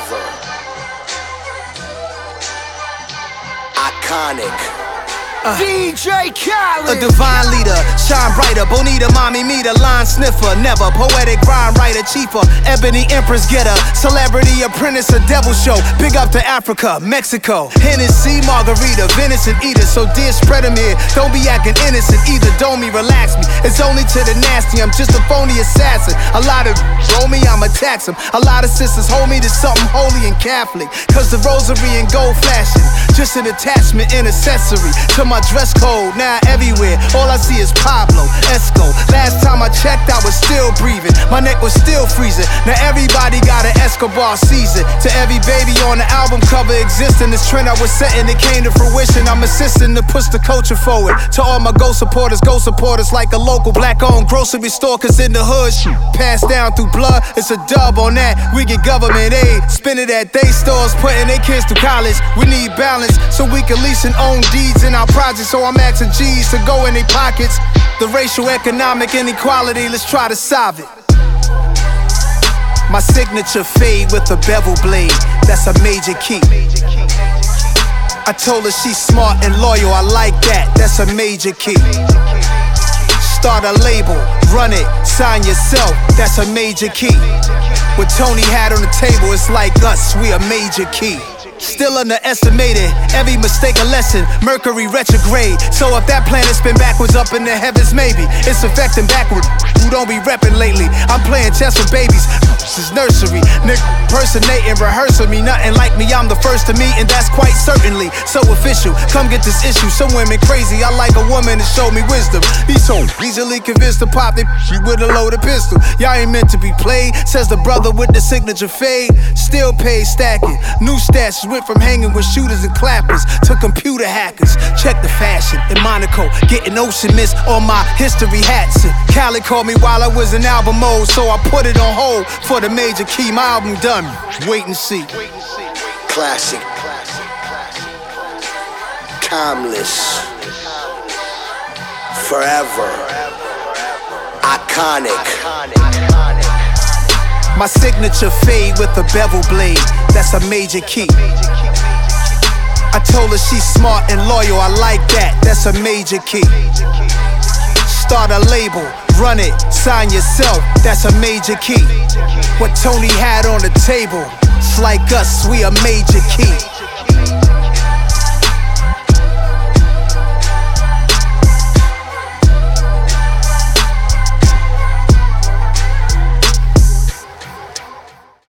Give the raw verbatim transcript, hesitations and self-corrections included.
forever. Iconic. Uh, D J Khaled. A divine leader, shine brighter, bonita, mommy meter, line sniffer, never poetic rhyme writer, chiefer, ebony empress getter, celebrity apprentice, a devil show. Big up to Africa, Mexico, Hennessy, margarita, venison eater. So dear, spread 'em here. Don't be acting innocent either. Don't me, relax me. It's only to the nasty. I'm just a phony assassin. A lot of roll me, I'ma tax 'em. A lot of sisters hold me to something holy and Catholic. Cause the rosary and gold flashing, just an attachment and accessory to my dress code. Now everywhere, all I see is Pablo Esco. Last time I checked, I was still breathing. My neck was still freezing. Now everybody got an Escobar season. To every baby on the album cover existing, this trend I was setting, it came to fruition. I'm assisting to push the culture forward. To all my Go supporters, Go supporters like a local black-owned grocery store. Cause in the hood, shit passed down through blood. It's a dub on that. We get government aid, spend it at they stores, putting their kids through college. We need balance so we can lease and own deeds in our projects. So I'm asking G's to go in their pockets. The racial economic inequality, let's try to solve it. My signature fade with a bevel blade, that's a major key. I told her she's smart and loyal, I like that, that's a major key. Start a label, run it, sign yourself, that's a major key. What Tony had on the table, it's like us, we a major key. Still underestimated, every mistake a lesson. Mercury retrograde, so if that planet spin backwards up in the heavens, maybe it's affecting backward. Who don't be reppin' lately? I'm playing chess with babies. This is nursery, nigga impersonating, rehearsing me. Nothing like me, I'm the first to meet, and that's quite certainly so official. Come get this issue. Some women crazy. I like a woman to show me wisdom. He's so easily convinced to pop it with a loaded pistol. Y'all ain't meant to be played, says the brother with the signature fade. Still paid stacking, new stats. Went from hanging with shooters and clappers to computer hackers. Check the fashion in Monaco, getting ocean mist on my history hats. And Khaled called me while I was in album mode, so I put it on hold for the major key. My album done, wait and see. Classic. Timeless. Forever. Iconic. My signature fade with a bevel blade, that's a major key. I told her she's smart and loyal, I like that, that's a major key. Start a label, run it, sign yourself, that's a major key. What Tony had on the table, it's like us, we a major key.